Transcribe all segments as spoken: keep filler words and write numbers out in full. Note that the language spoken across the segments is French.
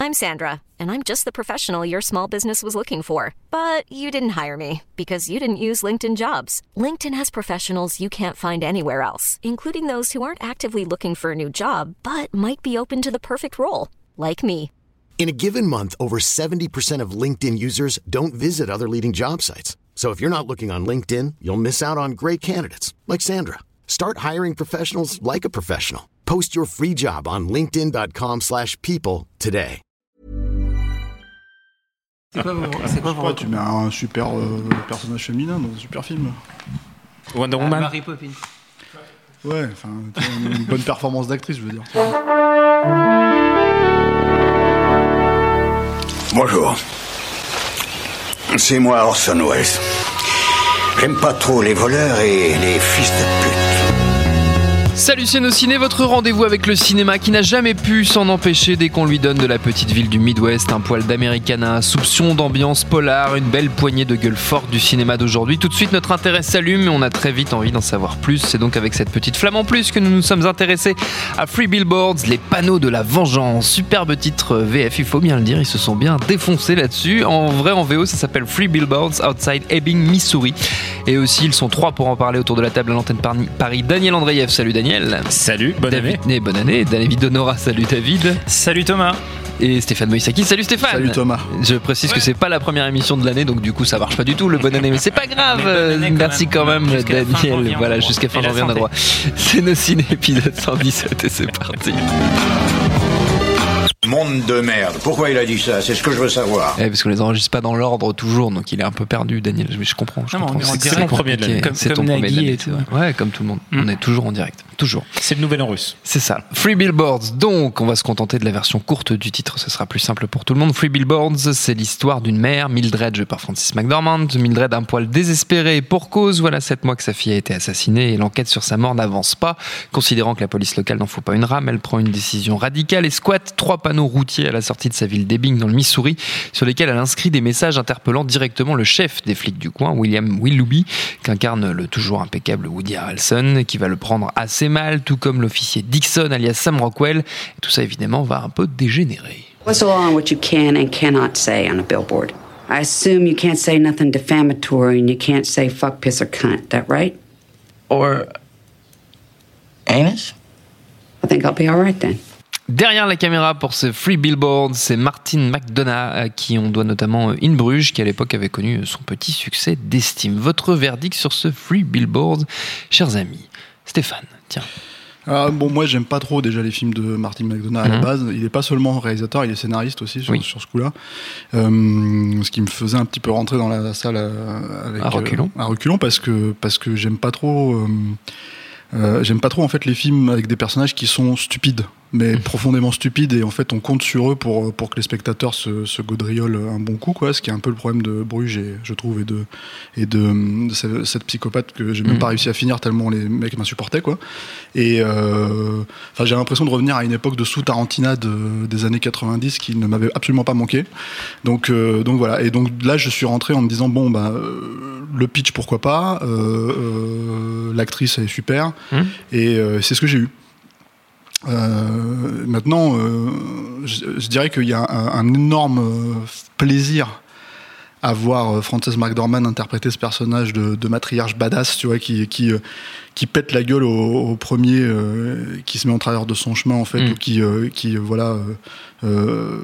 I'm Sandra, and I'm just the professional your small business was looking for. But you didn't hire me because you didn't use LinkedIn Jobs. LinkedIn has professionals you can't find anywhere else, including those who aren't actively looking for a new job, but might be open to the perfect role, like me. In a given month, over seventy percent of LinkedIn users don't visit other leading job sites. So if you're not looking on LinkedIn, you'll miss out on great candidates like Sandra. Start hiring professionals like a professional. Post your free job on linkedin.com slash people today. C'est quoi, c'est quoi pour tu mets un super euh, personnage féminin dans un super film. Wonder Woman. Mary Poppins. Ouais, enfin, une bonne performance d'actrice, je veux dire. Bonjour. C'est moi Orson Welles. J'aime pas trop les voleurs et les fils de pute. Salut c'est nos ciné, votre rendez-vous avec le cinéma qui n'a jamais pu s'en empêcher dès qu'on lui donne de la petite ville du Midwest, un poil d'Americana, soupçon d'ambiance polar, une belle poignée de gueule forte du cinéma d'aujourd'hui. Tout de suite notre intérêt s'allume et on a très vite envie d'en savoir plus. C'est donc avec cette petite flamme en plus que nous nous sommes intéressés à Three Billboards, les panneaux de la vengeance. Superbe titre V F, il faut bien le dire, ils se sont bien défoncés là-dessus. En vrai en V O ça s'appelle Three Billboards Outside Ebbing, Missouri. Et aussi ils sont trois pour en parler autour de la table à l'antenne Paris. Daniel Andreev, salut Daniel. Salut, bonne David, année. Bonne année. David Honora, salut David. Salut Thomas. Et Stéphane Moïsaki, salut Stéphane. Salut Thomas. Je précise ouais. que c'est pas la première émission de l'année, donc du coup ça marche pas du tout le bonne année, mais c'est pas grave. Année, Merci quand même, quand même Daniel. Janvier, voilà, jusqu'à fin janvier on a droit. C'est nos ciné épisode cent dix-sept et c'est parti. Monde de merde. Pourquoi il a dit ça? C'est ce que je veux savoir. Eh, parce qu'on les enregistre pas dans l'ordre toujours, donc il est un peu perdu, Daniel. Mais je comprends. Je non, comprends. C'est, c'est, c'est mon premier de l'année. Comme, c'est comme ton Nagui premier et tout. Ouais, comme tout le monde. Mm. On est toujours en direct. Toujours. C'est le nouvel en russe. C'est ça. Three Billboards. Donc, on va se contenter de la version courte du titre. Ce sera plus simple pour tout le monde. Three Billboards, c'est l'histoire d'une mère, Mildred, jouée par Frances McDormand. Mildred, un poil désespérée pour cause. Voilà sept mois que sa fille a été assassinée et l'enquête sur sa mort n'avance pas. Considérant que la police locale n'en faut pas une rame, elle prend une décision radicale et squatte trois panneaux routiers à la sortie de sa ville d'Ebbing dans le Missouri, sur lesquels elle inscrit des messages interpellant directement le chef des flics du coin, William Willoughby, qu'incarne le toujours impeccable Woody Harrelson, qui va le prendre assez mal, tout comme l'officier Dixon alias Sam Rockwell. Et tout ça évidemment va un peu dégénérer. What's the law on what you can and cannot say on a billboard? I assume you can't say nothing defamatory and you can't say fuck, piss or cunt. That right? Or anus? I think I'll be all right then. Derrière la caméra pour ce Three Billboards, c'est Martin McDonagh, à qui on doit notamment In Bruges, qui à l'époque avait connu son petit succès d'estime. Votre verdict sur ce Three Billboards, chers amis. Stéphane, tiens. Ah, bon, moi j'aime pas trop déjà les films de Martin McDonagh à mmh. la base. Il est pas seulement réalisateur, il est scénariste aussi sur, oui. sur ce coup-là. Euh, ce qui me faisait un petit peu rentrer dans la salle avec, à reculons. Euh, à reculons parce que, parce que j'aime pas trop... Euh, Euh, j'aime pas trop en fait les films avec des personnages qui sont stupides, mais mmh. profondément stupides, et en fait on compte sur eux pour pour que les spectateurs se, se gaudriolent un bon coup, quoi. Ce qui est un peu le problème de Bruges, et, je trouve, et de et de, de cette psychopathe que j'ai même mmh. pas réussi à finir tellement les mecs m'insupportaient, quoi. Et euh, enfin j'ai l'impression de revenir à une époque de sous-Tarantina de, des années quatre-vingt-dix qui ne m'avait absolument pas manqué. Donc euh, donc voilà. Et donc là je suis rentré en me disant bon bah euh, le pitch pourquoi pas, euh, euh, l'actrice elle est super. Mmh. Et euh, c'est ce que j'ai eu. Euh, maintenant, euh, je, je dirais qu'il y a un, un énorme euh, plaisir à voir Frances McDormand interpréter ce personnage de, de matriarche badass, tu vois, qui, qui, euh, qui pète la gueule au, au premier, euh, qui se met en travers de son chemin, en fait, mmh. ou qui, euh, qui euh, voilà, euh, euh,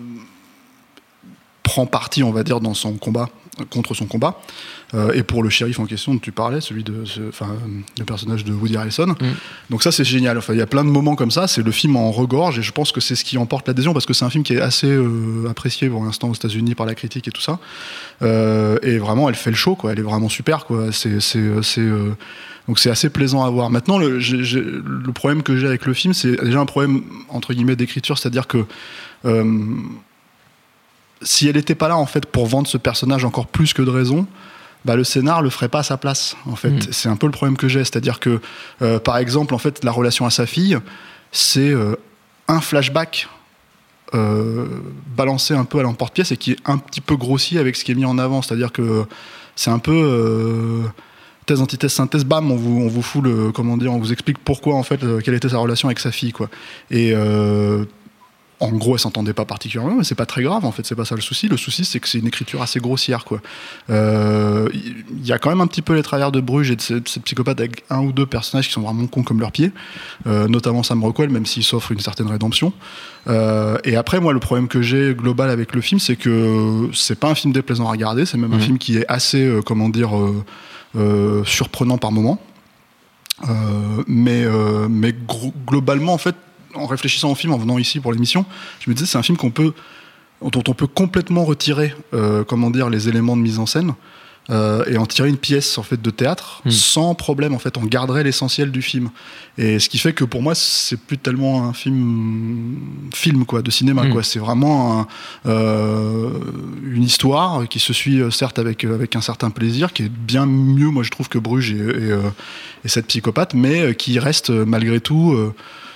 prend parti, on va dire, dans son combat, contre son combat. Euh, et pour le shérif en question dont tu parlais, celui de, enfin, le personnage de Woody Harrelson. Mm. Donc ça, c'est génial. Enfin, il y a plein de moments comme ça. C'est le film en regorge, et je pense que c'est ce qui emporte l'adhésion, parce que c'est un film qui est assez euh, apprécié pour l'instant aux États-Unis par la critique et tout ça. Euh, et vraiment, elle fait le show, quoi. Elle est vraiment super, quoi. C'est, c'est, c'est euh, donc c'est assez plaisant à voir. Maintenant, le, j'ai, j'ai, le problème que j'ai avec le film, c'est déjà un problème entre guillemets d'écriture, c'est-à-dire que euh, si elle n'était pas là en fait pour vendre ce personnage encore plus que de raison, bah, le scénar le ferait pas à sa place, en fait. Mmh. C'est un peu le problème que j'ai, c'est-à-dire que euh, par exemple, en fait, la relation à sa fille, c'est euh, un flashback euh, balancé un peu à l'emporte-pièce et qui est un petit peu grossi avec ce qui est mis en avant, c'est-à-dire que c'est un peu euh, thèse, antithèse, synthèse, bam, on vous, on vous fout le, comment dire, on vous explique pourquoi, en fait, euh, quelle était sa relation avec sa fille, quoi. Et euh, en gros, elle s'entendait pas particulièrement, mais c'est pas très grave, en fait, c'est pas ça le souci. Le souci, c'est que c'est une écriture assez grossière, quoi. Il euh, y a quand même un petit peu les travers de Bruges et de ces, de ces psychopathes avec un ou deux personnages qui sont vraiment cons comme leurs pieds, euh, notamment Sam Rockwell, même s'il s'offre une certaine rédemption. Euh, et après, moi, le problème que j'ai global avec le film, c'est que c'est pas un film déplaisant à regarder, c'est même mmh. un film qui est assez, euh, comment dire, euh, euh, surprenant par moments. Euh, mais, euh, mais gro- globalement, en fait, en réfléchissant au film, en venant ici pour l'émission, je me disais c'est un film qu'on peut, dont on peut complètement retirer, euh, comment dire, les éléments de mise en scène euh, et en tirer une pièce en fait de théâtre mmh. sans problème. En fait, on garderait l'essentiel du film. Et ce qui fait que pour moi, c'est plus tellement un film, film quoi, de cinéma. Mmh. Quoi. C'est vraiment un, euh, une histoire qui se suit certes avec avec un certain plaisir, qui est bien mieux, moi je trouve, que Bruges et, et, euh, et cette psychopathe, mais qui reste malgré tout. Euh,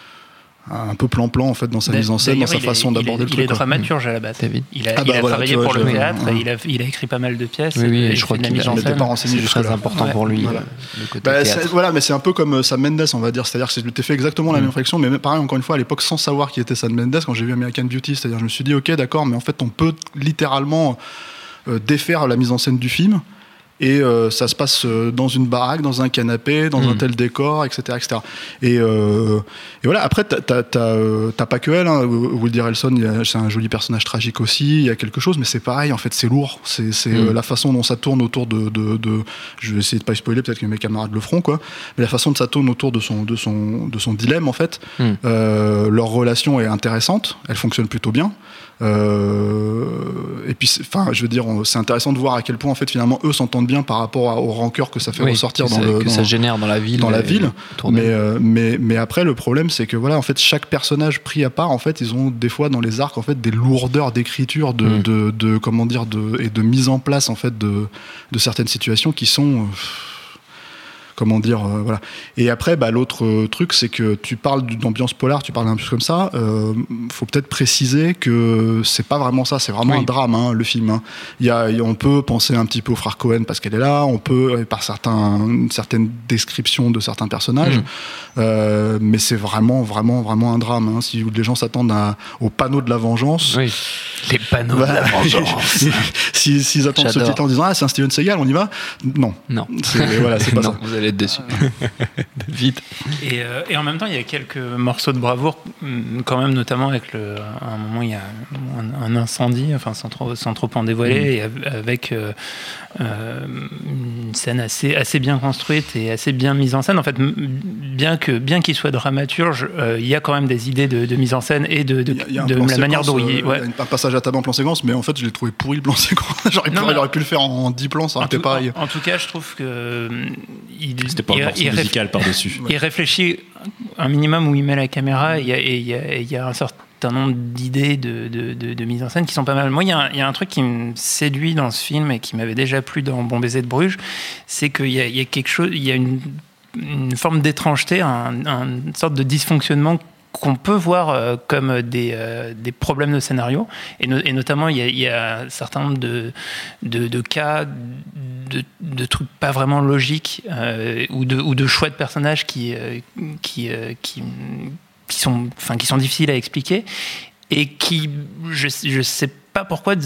un peu plan-plan en fait dans sa D'ailleurs, mise en scène, dans sa façon est, d'aborder est, le truc. Il est dramaturge à la base. David. Il a, ah bah il a voilà, travaillé vois, pour le vois, théâtre, ouais. il, a, il a écrit pas mal de pièces. Oui, oui, et je crois qu'il n'était pas renseigné c'est très important ouais. pour lui. Voilà. Le côté bah, c'est, voilà, mais c'est un peu comme Sam Mendes, on va dire. C'est-à-dire que j'ai fait exactement la mm. même réflexion, mais pareil, encore une fois, à l'époque, sans savoir qui était Sam Mendes, quand j'ai vu American Beauty, c'est-à-dire je me suis dit, ok, d'accord, mais en fait, on peut littéralement euh, défaire la mise en scène du film. Et euh, ça se passe euh, dans une baraque, dans un canapé, dans mmh. un tel décor, et cetera, et cetera. Et, euh, et voilà. Après, t'as, t'as, t'as, euh, t'as pas que elle. Hein. Woody Harrelson, il y a, c'est un joli personnage tragique aussi. Il y a quelque chose, mais c'est pareil. En fait, c'est lourd. C'est, c'est mmh. euh, la façon dont ça tourne autour de, de, de. Je vais essayer de pas spoiler. Peut-être que mes camarades le feront, quoi. Mais la façon dont ça tourne autour de son, de son, de son dilemme, en fait. Mmh. Euh, leur relation est intéressante. Elle fonctionne plutôt bien. Euh, et puis, enfin, je veux dire, c'est intéressant de voir à quel point en fait finalement eux s'entendent bien par rapport à, aux rancœurs que ça fait oui, ressortir dans ça, le, que dans, ça génère dans la ville, dans la ville. Mais, euh, mais mais après le problème c'est que voilà en fait chaque personnage pris à part en fait ils ont des fois dans les arcs en fait des lourdeurs d'écriture de, mmh. de, de, de comment dire de et de mise en place en fait de de certaines situations qui sont euh, comment dire, euh, voilà. Et après, bah, l'autre euh, truc, c'est que tu parles d'une ambiance polar, tu parles d'un peu comme ça. Euh, faut peut-être préciser que c'est pas vraiment ça, c'est vraiment oui. un drame, hein, le film. Hein. Il y a, il y a, on peut penser un petit peu au frère Cohen parce qu'elle est là, on peut par certains, une certaine description de certains personnages, mmh. euh, mais c'est vraiment, vraiment, vraiment un drame. Hein. Si les gens s'attendent à, au panneau de la vengeance, oui. les panneaux bah, de la vengeance. si, s'ils attendent J'adore. ce titre en disant ah c'est un Steven Seagal, on y va. Non, non, c'est, voilà, c'est pas non, ça. Vous allez être déçus. Vite. Et, euh, et en même temps, il y a quelques morceaux de bravoure, quand même, notamment avec le, à un moment, il y a un, un incendie, enfin, sans trop, sans trop en dévoiler, mmh. et avec euh, euh, une scène assez, assez bien construite et assez bien mise en scène. En fait, bien, que, bien qu'il soit dramaturge, euh, il y a quand même des idées de, de mise en scène et de, de, il y a, il y a de la manière dont il. Ouais. Il y a un passage à table en plan séquence, mais en fait, je l'ai trouvé pourri le plan séquence. J'aurais pu, il aurait pu le faire en dix plans, ça aurait été pareil. En, en tout cas, je trouve que. Il, C'était pas un morceau il, musical par-dessus. Il réfléchit un minimum où il met la caméra, et il y a, et il y a, il y a un certain nombre d'idées de, de, de, de mise en scène qui sont pas mal. Moi, il y, a un, il y a un truc qui me séduit dans ce film et qui m'avait déjà plu dans Bon baiser de Bruges, c'est qu'il y a, il y a quelque chose, il y a une, une forme d'étrangeté, un, un, une sorte de dysfonctionnement qu'on peut voir euh, comme des, euh, des problèmes de scénario, et, no- et notamment il y, a, il y a un certain nombre de, de, de cas de, de trucs pas vraiment logiques euh, ou, de, ou de choix de personnages qui, euh, qui, euh, qui, qui, sont, enfin, qui sont difficiles à expliquer et qui, je, je sais pas pourquoi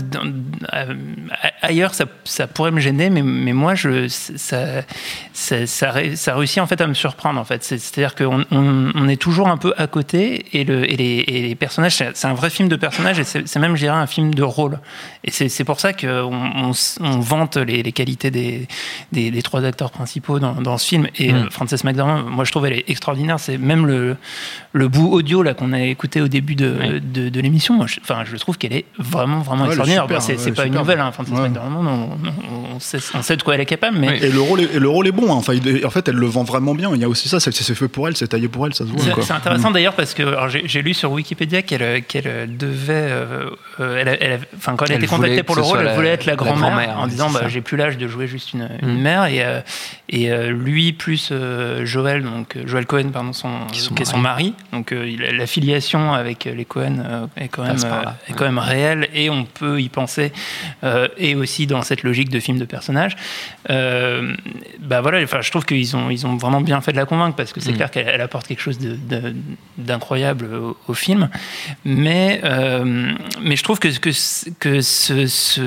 ailleurs ça, ça pourrait me gêner, mais, mais moi je, ça, ça, ça, ça réussit en fait à me surprendre en fait. C'est, c'est-à-dire qu'on on, on est toujours un peu à côté et, le, et, les, et les personnages, c'est, c'est un vrai film de personnages et c'est, c'est même je dirais un film de rôle. Et c'est, c'est pour ça qu'on on, on vante les, les qualités des, des, des trois acteurs principaux dans, dans ce film. Et mmh. Frances McDormand, moi je trouve elle est extraordinaire. C'est même le, le bout audio là qu'on a écouté au début de, oui. de, de l'émission. Moi, je, enfin, je trouve qu'elle est vraiment vraiment ouais, extraordinaire. Super, bah, c'est, ouais, c'est pas super. Une nouvelle, hein, Frances ouais. McDormand, on, on, on, sait, on sait de quoi elle est capable. Mais... Oui. Et, le rôle est, et le rôle est bon, hein. Enfin, il, en fait, elle le vend vraiment bien. Il y a aussi ça, c'est, c'est fait pour elle, c'est taillé pour elle, ça se voit. C'est, quoi. c'est intéressant mmh. d'ailleurs parce que alors, j'ai, j'ai lu sur Wikipédia qu'elle, qu'elle devait, euh, elle, elle, enfin, quand elle, elle a été contactée pour le rôle, elle voulait être la grand-mère, la grand-mère en oui, disant bah, j'ai plus l'âge de jouer juste une, mmh. une mère. Et, euh, et euh, lui plus euh, Joel, donc Joel Cohen, pardon, son, qui, qui est son mari. Donc euh, la filiation avec les Cohen euh, est quand même, euh, est quand même réelle. Et et on peut y penser, euh, et aussi dans cette logique de film de personnage. Euh, bah voilà, enfin, je trouve qu'ils ont, ils ont vraiment bien fait de la convaincre, parce que c'est mmh. clair qu'elle elle apporte quelque chose de, de, d'incroyable au, au film. Mais, euh, mais je trouve que, que, que ce... ce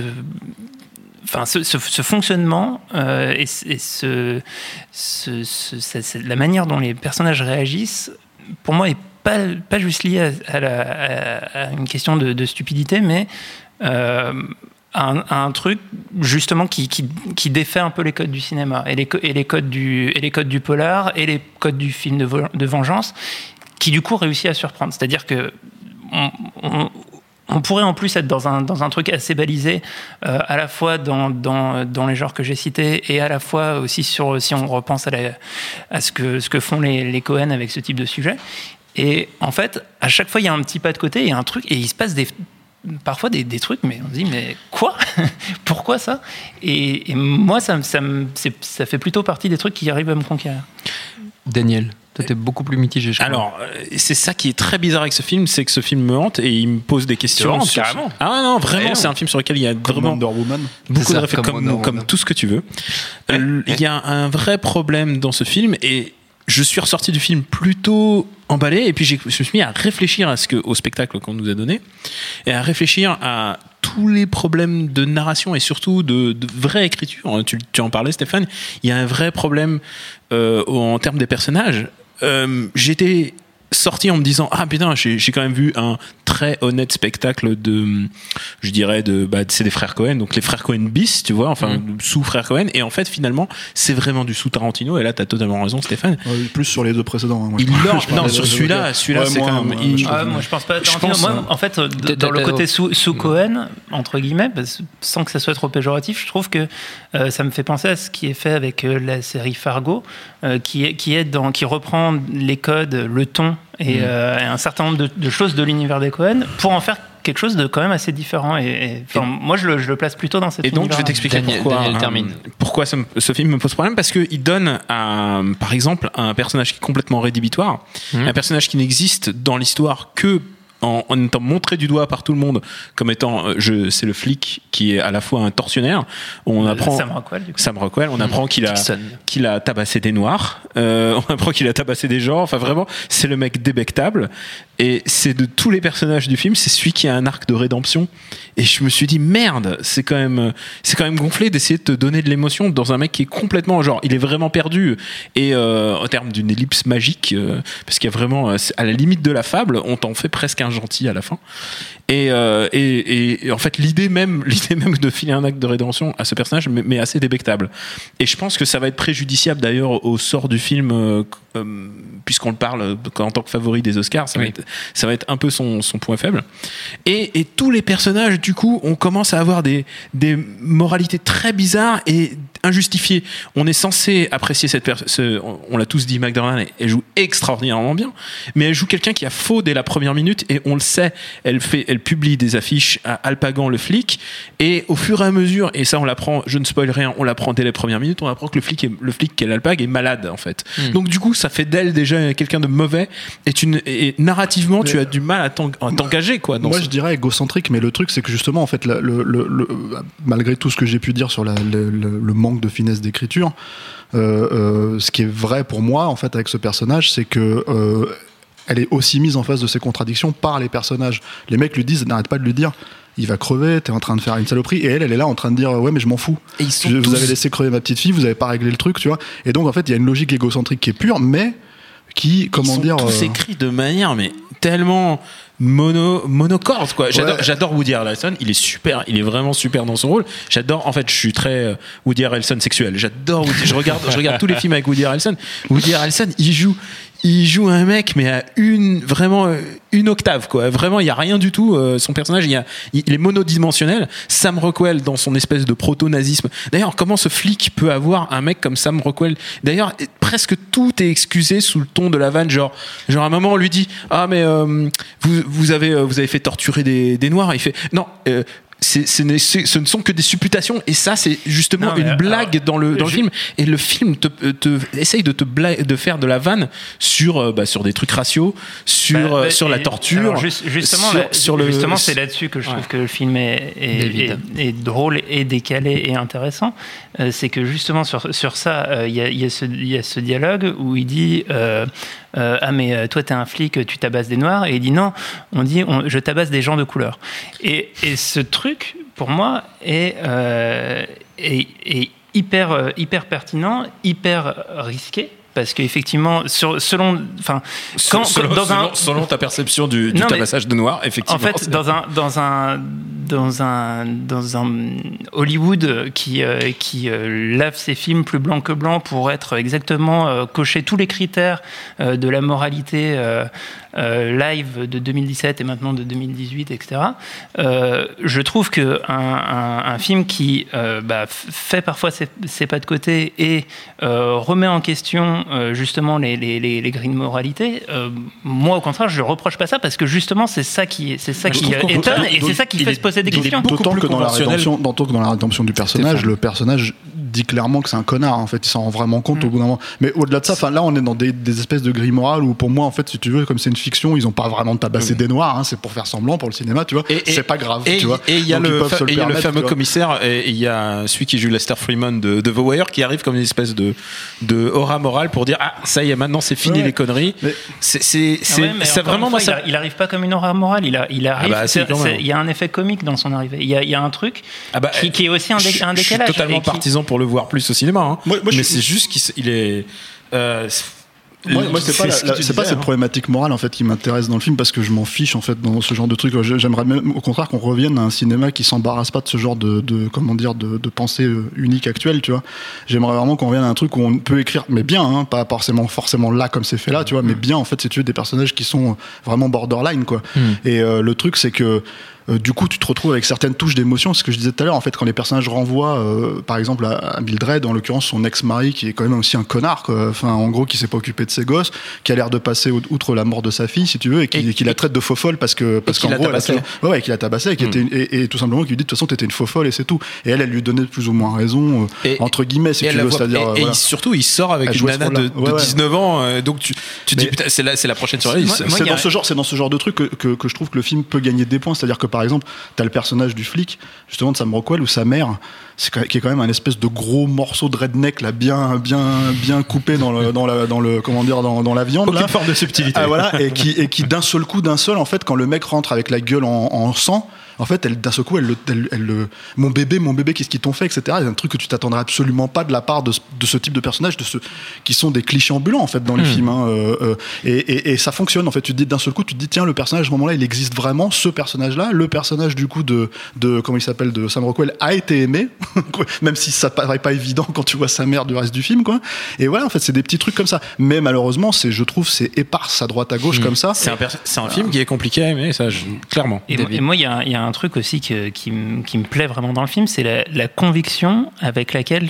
Enfin, ce, ce, ce fonctionnement euh, et, et ce, ce, ce, ce, la manière dont les personnages réagissent, pour moi, est pas, pas juste lié à, à, la, à, à une question de, de stupidité, mais euh, à, un, à un truc justement qui, qui, qui défait un peu les codes du cinéma et les, et les, codes, du, et les codes du polar et les codes du film de, de vengeance, qui du coup réussit à surprendre. C'est-à-dire que on, on, on pourrait en plus être dans un, dans un truc assez balisé, euh, à la fois dans, dans, dans les genres que j'ai cités et à la fois aussi sur, si on repense à, la, à ce, que, ce que font les, les Coen avec ce type de sujet. Et en fait, à chaque fois, il y a un petit pas de côté, il y a un truc, et il se passe des, parfois des, des trucs, mais on se dit, mais quoi ? Pourquoi ça ? et, et moi, ça, ça, c'est, ça fait plutôt partie des trucs qui arrivent à me conquérir. Daniel, toi, t'es beaucoup plus mitigé, je crois. Alors, c'est ça qui est très bizarre avec ce film, c'est que ce film me hante et il me pose des questions. Hante, sur... carrément. Ah non, vraiment, ouais, c'est un film sur lequel il y a comme vraiment Wonder Woman. beaucoup ça, de réflexions, comme, comme, comme tout ce que tu veux. Ouais. Il y a un vrai problème dans ce film et je suis ressorti du film plutôt emballé, et puis j'ai, je me suis mis à réfléchir à ce que, au spectacle qu'on nous a donné, et à réfléchir à tous les problèmes de narration et surtout de, de vraie écriture. Tu, tu en parlais, Stéphane. Il y a un vrai problème euh, en termes des personnages. Euh, j'étais sorti en me disant ah putain, j'ai, j'ai quand même vu un très honnête spectacle de, je dirais de, bah c'est des frères Coen, donc les frères Coen bis, tu vois, enfin mmh. sous frères Coen, et en fait finalement c'est vraiment du sous Tarantino, et là t'as totalement raison, Stéphane. Ouais, plus sur les deux précédents. Hein, moi, il lance, non sur celui-là, celui-là ouais, c'est moi, quand même. Moi, il... je ah, moi je pense pas. Je pense, moi, en fait, d- dans le côté sous, sous mmh. Coen entre guillemets, parce, sans que ça soit trop péjoratif, je trouve que euh, ça me fait penser à ce qui est fait avec euh, la série Fargo, euh, qui est qui est dans, qui reprend les codes, le ton et, mmh. euh, et un certain nombre de, de choses de l'univers des Coen pour en faire quelque chose de quand même assez différent, et, et enfin, et moi je le, je le place plutôt dans cette et donc univers. Je vais t'expliquer Daniel, pourquoi Daniel termine. Euh, pourquoi ce, ce film me pose problème, parce qu'il donne à, par exemple un personnage qui est complètement rédhibitoire, mmh. un personnage qui n'existe dans l'histoire que en, en étant montré du doigt par tout le monde comme étant euh, je, c'est le flic qui est à la fois un tortionnaire. On apprend Sam Rockwell, du coup. Sam Rockwell, on apprend mmh. qu'il a qu'il a tabassé des noirs, euh, on apprend qu'il a tabassé des gens, enfin vraiment c'est le mec débectable, et c'est de tous les personnages du film, c'est celui qui a un arc de rédemption, et je me suis dit merde, c'est quand même c'est quand même gonflé d'essayer de te donner de l'émotion dans un mec qui est complètement genre il est vraiment perdu, et euh, en termes d'une ellipse magique, euh, parce qu'il y a vraiment à la limite de la fable, on t'en fait presque un gentil à la fin, et, euh, et, et, et en fait l'idée même l'idée même de filer un acte de rédemption à ce personnage mais, mais assez débectable, et je pense que ça va être préjudiciable d'ailleurs au sort du film, euh, euh, puisqu'on le parle en tant que favori des Oscars, ça, oui. va, être, ça va être un peu son, son point faible, et, et tous les personnages du coup on commence à avoir des, des moralités très bizarres et injustifiées. On est censé apprécier cette personne, on l'a tous dit, McDormand, elle joue extraordinairement bien, mais elle joue quelqu'un qui a faux dès la première minute, et on le sait, elle, fait, elle publie des affiches à Alpagan le flic, et au fur et à mesure, et ça on l'apprend, je ne spoil rien, on l'apprend dès les premières minutes, on apprend que le flic, est, le flic qu'elle Alpag est malade en fait. Mm. Donc du coup ça fait d'elle déjà quelqu'un de mauvais, et, tu ne, et narrativement mais tu as du mal à, t'eng, à t'engager quoi. Dans moi ce... je dirais égocentrique, mais le truc c'est que justement en fait le, le, le, le, malgré tout ce que j'ai pu dire sur la, le, le, le manque de finesse d'écriture, euh, euh, ce qui est vrai pour moi en fait avec ce personnage, c'est que euh, elle est aussi mise en face de ses contradictions par les personnages. Les mecs lui disent, n'arrête pas de lui dire il va crever, t'es en train de faire une saloperie, et elle elle est là en train de dire ouais mais je m'en fous, et ils sont je, tous... vous avez laissé crever ma petite fille, vous avez pas réglé le truc, tu vois. Et donc en fait il y a une logique égocentrique qui est pure, mais qui comment ils sont dire tous euh... écrits de manière mais tellement mono monocorde quoi. J'adore, ouais. j'adore Woody Harrelson, il est super, il est vraiment super dans son rôle. J'adore, en fait, je suis très Woody Harrelson sexuel. J'adore Woody, je regarde je regarde tous les films avec Woody Harrelson. Woody Harrelson, il joue il joue un mec mais à une vraiment une octave quoi. Vraiment, il y a rien du tout, euh, son personnage, il y a il est monodimensionnel. Sam Rockwell dans son espèce de proto-nazisme. D'ailleurs, comment ce flic peut avoir un mec comme Sam Rockwell? D'ailleurs, presque tout est excusé sous le ton de la vanne, genre genre à un moment on lui dit "Ah mais euh, vous vous avez vous avez fait torturer des des noirs." Il fait "Non, euh, c'est, c'est, c'est, ce ne sont que des supputations, et ça c'est justement non, une blague alors, dans le dans je... le film, et le film te, te essaye de te blague, de faire de la vanne sur bah, sur des trucs raciaux, sur bah, bah, sur la torture, alors, juste, justement sur, là, sur le justement c'est là-dessus que je trouve ouais. que le film est est, est, est drôle et décalé et intéressant. Euh, c'est que justement sur sur ça il euh, y a il y a ce il y a ce dialogue où il dit euh, euh, ah mais toi t'es un flic, tu tabasses des noirs, et il dit non, on dit on, je tabasse des gens de couleur, et et ce truc pour moi est, euh, est, est hyper, euh, hyper pertinent, hyper risqué. Parce qu'effectivement, sur, selon, enfin, quand, selon, dans selon, un, selon ta perception du, du non, tabassage de noirs, effectivement. En fait, dans un, dans un, dans un, dans un Hollywood qui, euh, qui euh, lave ses films plus blancs que blancs pour être exactement euh, cocher tous les critères euh, de la moralité euh, euh, live de deux mille dix-sept et maintenant de deux mille dix-huit, et cetera. Euh, je trouve que un, un, un film qui euh, bah, fait parfois ses, ses pas de côté et euh, remet en question Euh, justement les, les, les, les grilles de moralité, euh, moi au contraire je reproche pas ça, parce que justement c'est ça qui, c'est ça qui étonne, et c'est ça qui fait se poser des questions. D'autant que dans la rédemption, d'autant que dans la rédemption du personnage, le personnage dit clairement que c'est un connard, en fait il s'en rend vraiment compte mmh. au bout d'un moment. Mais au-delà de ça, enfin là on est dans des, des espèces de grilles morales où pour moi en fait si tu veux, comme c'est une fiction, ils ont pas vraiment tabassé mmh. des noirs, hein, c'est pour faire semblant pour le cinéma, tu vois, et, et, c'est pas grave, et, tu vois. Et il y a le, fa- le, le fameux commissaire, et il y a celui qui joue Lester Freeman de, de The Wire qui arrive comme une espèce de, de aura morale pour dire ah ça y est, maintenant c'est fini ouais. les conneries. Mais c'est c'est c'est, ouais, c'est vraiment moi ça. Ça... Il arrive pas comme une aura morale, il a il arrive. Ah bah, c'est, c'est, il y a un effet comique dans son arrivée. Il y a il y a un truc ah bah, qui, qui est aussi un, dé, un décalage. Je suis totalement qui... partisan pour le voir plus au cinéma. Hein. Moi, moi, mais je... c'est juste qu'il est. Euh, Moi, moi c'est, c'est pas, la, la, c'est disais, pas hein. cette problématique morale en fait qui m'intéresse dans le film, parce que je m'en fiche en fait dans ce genre de truc. J'aimerais même au contraire qu'on revienne à un cinéma qui s'embarrasse pas de ce genre de, de comment dire de, de pensée unique actuelle, tu vois. J'aimerais vraiment qu'on revienne à un truc où on peut écrire, mais bien, hein, pas forcément forcément là comme c'est fait là, tu vois, mm. mais bien en fait si tu veux des personnages qui sont vraiment borderline quoi. Mm. Et euh, le truc c'est que Euh, du coup tu te retrouves avec certaines touches d'émotion. C'est ce que je disais tout à l'heure en fait, quand les personnages renvoient euh, par exemple à, à Mildred, en l'occurrence son ex-mari qui est quand même aussi un connard quoi. Enfin en gros qui s'est pas occupé de ses gosses, qui a l'air de passer outre la mort de sa fille si tu veux, et qui, et, qui la traite de faux folle parce que parce qu'en gros elle a, ouais, et qui l'a tabassé et, qui mm. était une, et, et tout simplement qui lui dit de toute façon t'étais une faux folle et c'est tout, et elle elle lui donnait plus ou moins raison euh, et, entre guillemets si tu veux, c'est-à-dire et, voilà. Et surtout il sort avec elle une nana de, de ouais, dix-neuf ans euh, donc tu tu mais, dis putain c'est la c'est la prochaine sur la liste. C'est dans ce genre c'est dans ce genre de truc que, que que je trouve que le film peut gagner des points, c'est-à-dire que par exemple t'as le personnage du flic justement de Sam Rockwell, où sa mère c'est qui est quand même un espèce de gros morceau de redneck là, bien bien bien coupé dans le dans la dans le comment dire dans dans la viande. Aucune là. forme de subtilité. Ah, voilà, et qui et qui d'un seul coup d'un seul en fait quand le mec rentre avec la gueule en, en sang, en fait, elle, d'un seul coup, elle, elle, elle, elle, mon bébé, mon bébé, qu'est-ce qu'ils t'ont fait, et cetera. C'est un truc que tu t'attendrais absolument pas de la part de, de ce type de personnages, de ceux qui sont des clichés ambulants en fait dans les mmh. films. Hein, euh, euh, et, et, et ça fonctionne. En fait, tu te dis d'un seul coup, tu te dis tiens, le personnage à ce moment-là, il existe vraiment. Ce personnage-là, le personnage du coup de, de comment il s'appelle, de Sam Rockwell, a été aimé, même si ça paraît pas évident quand tu vois sa mère du reste du film, quoi. Et voilà, en fait, c'est des petits trucs comme ça. Mais malheureusement, c'est, je trouve, c'est éparse à droite à gauche mmh. comme ça. C'est un, pers- c'est un film qui est compliqué à aimer, ça, je, clairement. Et, et moi, il y, y a un truc aussi que Qui, m- qui me plaît vraiment dans le film, c'est la, la conviction avec laquelle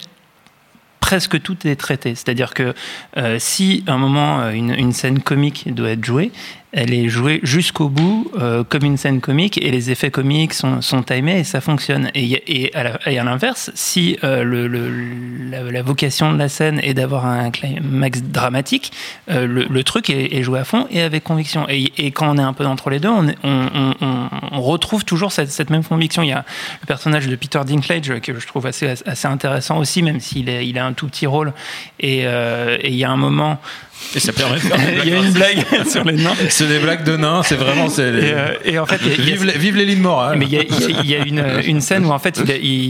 presque tout est traité. C'est-à-dire que euh, si à un moment une, une scène comique doit être jouée, elle est jouée jusqu'au bout euh, comme une scène comique, et les effets comiques sont, sont timés et ça fonctionne. Et, et, à, la, et à l'inverse, si euh, le, le, la, la vocation de la scène est d'avoir un climax dramatique, euh, le, le truc est, est joué à fond et avec conviction. Et, et quand on est un peu entre les deux, on, on, on, on retrouve toujours cette, cette même conviction. Il y a le personnage de Peter Dinklage que je trouve assez, assez intéressant aussi, même s'il est, il a un tout petit rôle. Et, euh, et il y a un moment... Et ça permet de faire il y a une blague sur les nains. C'est des blagues de nains, c'est vraiment. C'est les... et, euh, et en fait, il y a, vive, les, vive les lignes morales. Mais il y a, il y a une, une scène où en fait, il,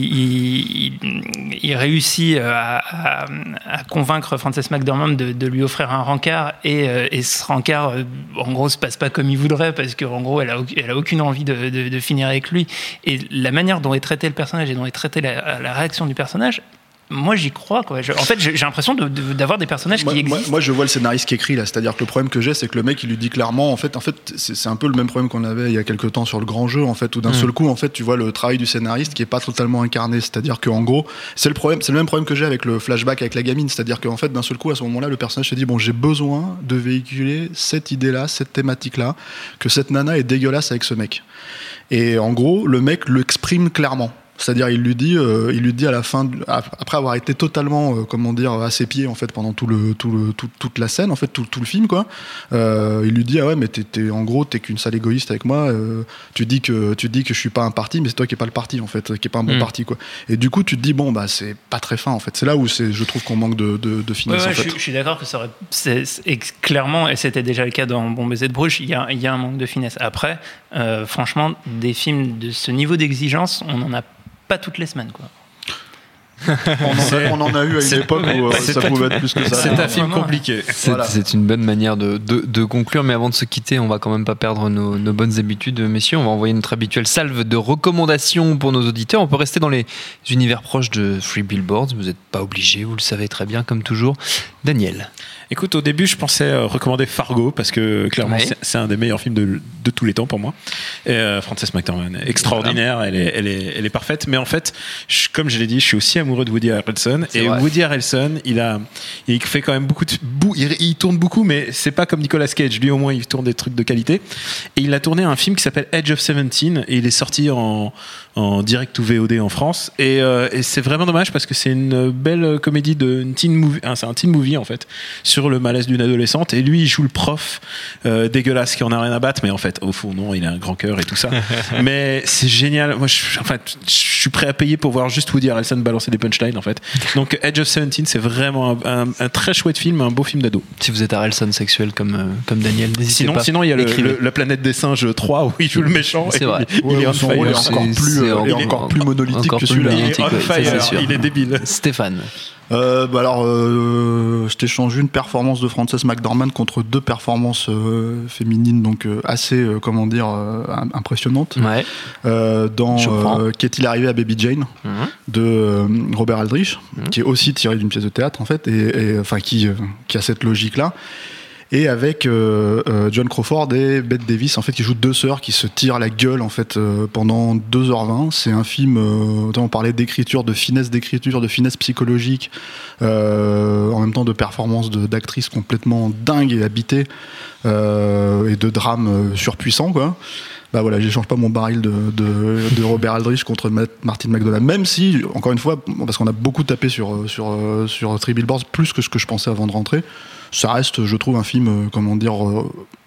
il, il, il réussit à, à, à convaincre Frances McDormand de, de lui offrir un rencard, et, et ce rencard, en gros, se passe pas comme il voudrait, parce qu'en gros, elle a, elle a aucune envie de, de, de finir avec lui. Et la manière dont est traité le personnage et dont est traitée la, la réaction du personnage moi j'y crois quoi. Je, en fait j'ai, j'ai l'impression de, de, d'avoir des personnages moi, qui existent. Moi, moi je vois le scénariste qui écrit là, c'est-à-dire que le problème que j'ai c'est que le mec il lui dit clairement en fait, en fait c'est, c'est un peu le même problème qu'on avait il y a quelques temps sur le grand jeu en fait, où d'un mmh. seul coup en fait tu vois le travail du scénariste qui est pas totalement incarné, c'est-à-dire qu'en gros c'est le problème, c'est le même problème que j'ai avec le flashback avec la gamine, c'est-à-dire qu'en fait d'un seul coup à ce moment-là le personnage se dit bon j'ai besoin de véhiculer cette idée-là, cette thématique-là, que cette nana est dégueulasse avec ce mec. Et en gros le mec l'exprime clairement. C'est-à-dire, il lui dit, euh, il lui dit à la fin, après avoir été totalement, euh, comment dire, à ses pieds en fait pendant tout le, tout le, tout, toute la scène, en fait, tout, tout le film, quoi. Euh, il lui dit, ah ouais, mais t'es, t'es, en gros, t'es qu'une sale égoïste avec moi. Euh, tu dis que, tu dis que je suis pas un parti, mais c'est toi qui est pas le parti, en fait, qui est pas un bon mmh. parti, quoi. Et du coup, tu te dis, bon, bah, c'est pas très fin, en fait. C'est là où c'est, je trouve qu'on manque de, de, de finesse, ouais, ouais, en fait. Je, je suis d'accord que ça aurait, c'est, c'est, clairement, et c'était déjà le cas dans Bon baiser de Bruges, il y a, il y a un manque de finesse. Après, euh, franchement, des films de ce niveau d'exigence, on en a pas toutes les semaines quoi. on, en a, on en a eu à une époque où euh, ça pouvait être plus que ça. C'est un film compliqué. C'est, voilà. c'est une bonne manière de, de, de conclure, mais avant de se quitter, on va quand même pas perdre nos, nos bonnes habitudes, messieurs. On va envoyer notre habituelle salve de recommandations pour nos auditeurs. On peut rester dans les univers proches de Three Billboards. Vous n'êtes pas obligés, vous le savez très bien, comme toujours. Daniel. Écoute, au début, je pensais euh, recommander Fargo parce que clairement, ouais. c'est, c'est un des meilleurs films de, de tous les temps pour moi. Et euh, Frances McDormand, extraordinaire, voilà. elle, est, elle, est, elle est parfaite. Mais en fait, je, comme je l'ai dit, je suis aussi amoureux de Woody Harrelson. C'est et vrai. Woody Harrelson, il a, il fait quand même beaucoup de, bou, il, il tourne beaucoup, mais c'est pas comme Nicolas Cage. Lui, au moins, il tourne des trucs de qualité. Et il a tourné un film qui s'appelle Edge of seventeen et il est sorti en, en direct ou V O D en France. Et, euh, et c'est vraiment dommage parce que c'est une belle comédie de une teen movie. Hein, c'est un teen movie en fait sur le malaise d'une adolescente. Et lui, il joue le prof euh, dégueulasse qui en a rien à battre, mais en fait, au fond, non, il a un grand cœur et tout ça. Mais c'est génial. Moi, je, en fait, je suis prêt à payer pour voir juste Woody Harrelson balancer des punchlines en fait. Donc Edge of seventeen, c'est vraiment un, un, un très chouette film, un beau film d'ado. Si vous êtes Harrelson sexuel comme euh, comme Daniel, n'hésitez sinon, pas. Sinon, il y a le, le, la planète des singes trois où il joue le méchant. C'est vrai. Il, ouais, il est on fire. Il est encore plus, c'est, euh, c'est encore plus monolithique encore que plus celui-là. Il est on fire. Ouais, il est débile. Stéphane. Euh, bah alors, euh, je t'échange une performance de Frances McDormand contre deux performances euh, féminines, donc euh, assez, euh, comment dire, euh, impressionnantes. Ouais. Euh, dans euh, Qu'est-il arrivé à Baby Jane mmh. de euh, Robert Aldrich, mmh. qui est aussi tiré d'une pièce de théâtre en fait, et, et enfin qui, euh, qui a cette logique-là. Et avec euh, euh, John Crawford et Bette Davis, en fait, qui jouent deux sœurs qui se tirent la gueule en fait euh, pendant deux heures vingt. C'est un film. Euh, on parlait d'écriture, de finesse d'écriture, de finesse psychologique, euh, en même temps de performance de, d'actrices complètement dingues et habitées, euh, et de drames surpuissants, quoi. Bah voilà, j'échange pas mon baril de, de, de Robert Aldrich contre Martin McDonagh, même si, encore une fois, parce qu'on a beaucoup tapé sur, sur, sur Three Billboards, plus que ce que je pensais avant de rentrer, ça reste, je trouve, un film, comment dire... Euh,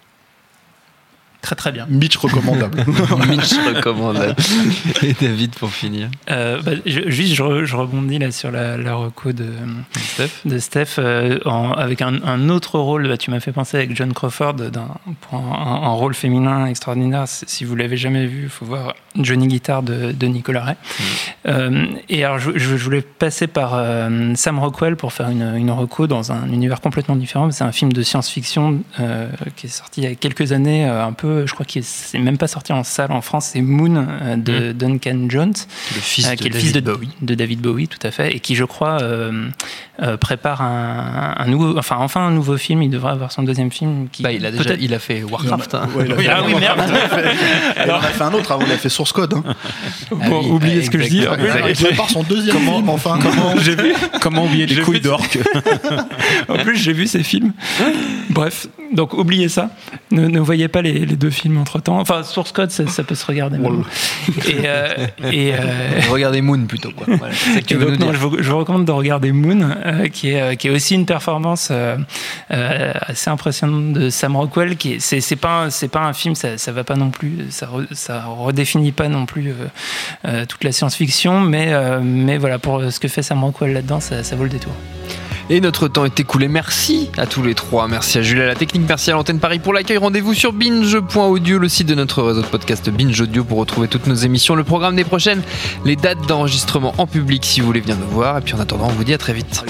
très très bien. Mitch recommandable. Mitch recommandable. Et David, pour finir. Euh, bah, je, juste, je, re, je rebondis là sur la, la reco de Steph, de Steph euh, en, avec un, un autre rôle. Bah, tu m'as fait penser avec John Crawford d'un, pour un, un, un rôle féminin extraordinaire. Si vous l'avez jamais vu, il faut voir Johnny Guitar de, de Nicolas Ray. Mmh. Euh, et alors, je, je voulais passer par euh, Sam Rockwell pour faire une, une reco dans un univers complètement différent. C'est un film de science-fiction euh, qui est sorti il y a quelques années, euh, un peu. Je crois qu'il n'est même pas sorti en salle en France. C'est Moon euh, de mmh. Duncan Jones, le fils, euh, qui est de, le fils David de, Bowie. de David Bowie, tout à fait, et qui, je crois, euh, euh, prépare un, un nouveau, enfin, enfin un nouveau film. Il devrait avoir son deuxième film. Qui, bah, il a déjà, peut-être... il a fait Warcraft. Hein. Ouais, oui, ah oui, merde. Alors, il a fait un autre avant. Il a fait Source Code. Hein. Ah bon, oui, oubliez ce que je dis. Il prépare son deuxième comment, film. Enfin, comment, j'ai vu, comment oublier les couilles d'orque. En plus, j'ai vu ces films. Bref, donc oubliez ça. Ne, ne voyez pas les, les deux films entre temps. Enfin, Source Code, ça, ça peut se regarder. Wow. Et, euh, et euh... regardez Moon plutôt, quoi. Voilà, c'est ça que tu veux donc, nous non, dire. je, vous, je vous recommande de regarder Moon, euh, qui est qui est aussi une performance euh, euh, assez impressionnante de Sam Rockwell. Qui est, c'est c'est pas c'est pas un film, ça ça va pas non plus, ça re, ça redéfinit pas non plus euh, euh, toute la science-fiction, mais euh, mais voilà, pour ce que fait Sam Rockwell là-dedans, ça, ça vaut le détour. Et notre temps est écoulé. Merci à tous les trois. Merci à Jules à la technique. Merci à l'antenne Paris pour l'accueil. Rendez-vous sur binge point audio, le site de notre réseau de podcast Binge Audio, pour retrouver toutes nos émissions, le programme des prochaines, les dates d'enregistrement en public si vous voulez venir nous voir. Et puis en attendant, on vous dit à très vite.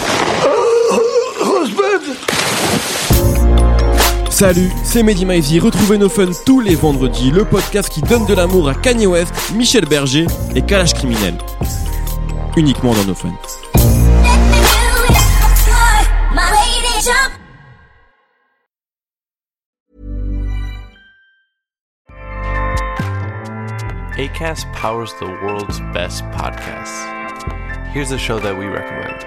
Salut, c'est Mehdi Maizy. Retrouvez nos fun tous les vendredis, le podcast qui donne de l'amour à Kanye West, Michel Berger et Kalash Criminel. Uniquement dans nos fun. Shop. Acast powers the world's best podcasts. Here's a show that we recommend.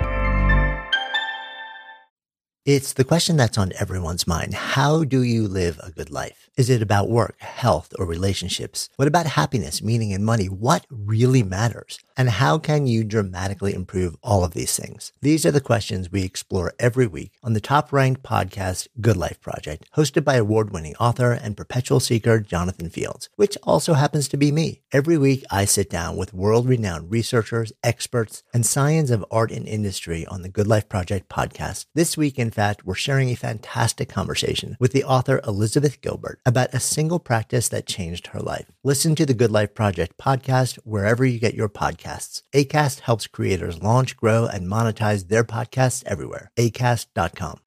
It's the question that's on everyone's mind. How do you live a good life? Is it about work, health, or relationships? What about happiness, meaning, and money? What really matters? And how can you dramatically improve all of these things? These are the questions we explore every week on the top-ranked podcast, Good Life Project, hosted by award-winning author and perpetual seeker Jonathan Fields, which also happens to be me. Every week, I sit down with world-renowned researchers, experts, and science of art and industry on the Good Life Project podcast. This week, in fact, we're sharing a fantastic conversation with the author Elizabeth Gilbert about a single practice that changed her life. Listen to the Good Life Project podcast wherever you get your podcasts. Acast helps creators launch, grow, and monetize their podcasts everywhere. acast dot com.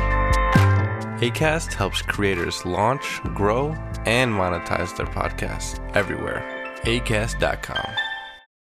Acast helps creators launch, grow, and monetize their podcasts everywhere. acast dot com.